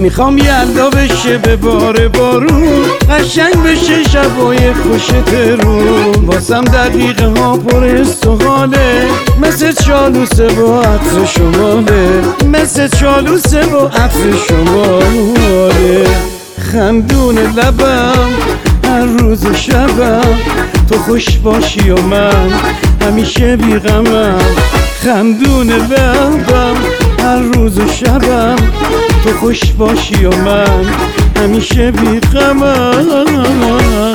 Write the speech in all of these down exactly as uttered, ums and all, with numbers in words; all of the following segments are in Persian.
میخوام یلدا بشه به بار بارون، قشنگ بشه شبای خوش ترون. واسم دقیقه ها پر استحاله، مثل چالوسه و عطر شماله، مثل چالوسه و عطر شماله. خندون لبم هر روز و شبم، تو خوش باشی و من همیشه بیغمم. خندون لبم هر روز و شبم، تو خوش باشی و من همیشه بیغمم.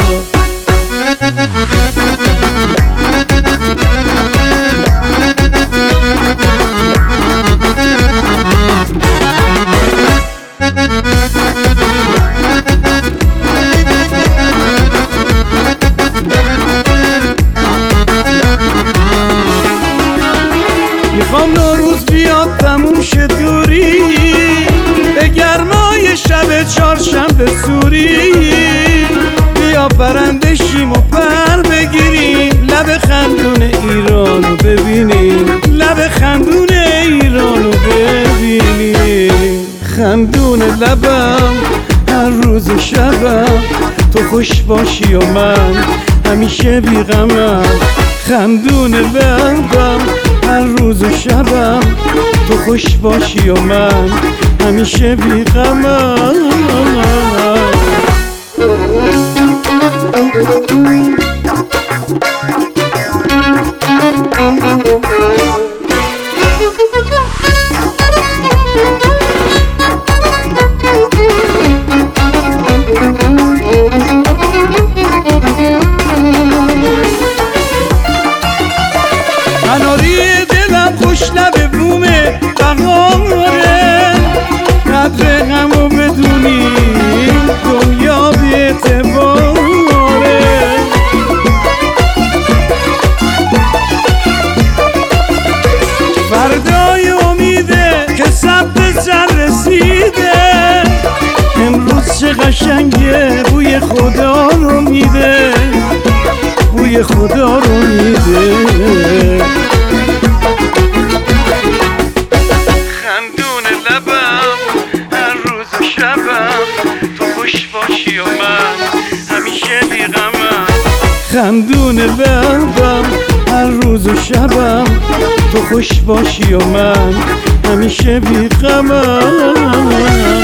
میخوام نوروز بیاد تموم شه دوری، به گرمای شب چهارشنبه سوری. بیا پرنده شیم و پر بگیریم، لب خندون ایرانو ببینیم، لب خندون ایرانو ببینیم. خندون لبم هر روز و شبم، تو خوش باشی و من همیشه بیغمم. خندون لبم هر روز و شبم، تو خوش باشی و من همیشه بیغمم. قناری دلم خوش لب بومه بهاره، قدر غمو بدونی دنیا بی اعتباره. فردای امیده که ثبت سر رسیده، امروز چه قشنگه بوی خدا رو میده، بوی خدا رو میده. خندون لبم هر روز و شبم، تو خوش باشی و من همیشه بیغمم. خندون لبم هر روز و شبم، تو خوش باشی و من همیشه بیغمم.